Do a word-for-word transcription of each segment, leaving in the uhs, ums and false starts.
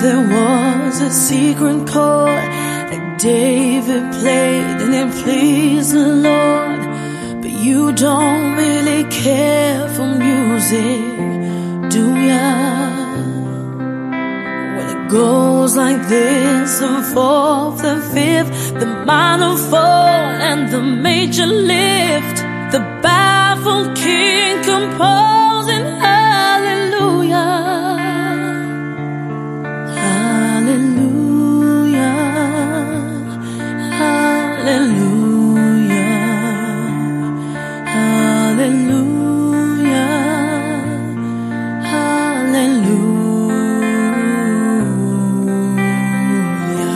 There was a secret chord that David played and it pleased the Lord. But you don't really care for music, do ya? When it goes like this, the fourth, the fifth, the minor fall and the major lift, the baffled king composing hallelujah. Hallelujah, hallelujah, hallelujah, hallelujah.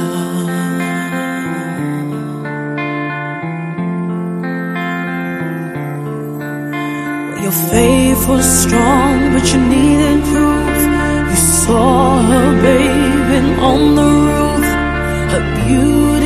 Well, your faith was strong, but you needed proof. You saw her bathing on the roof, her beauty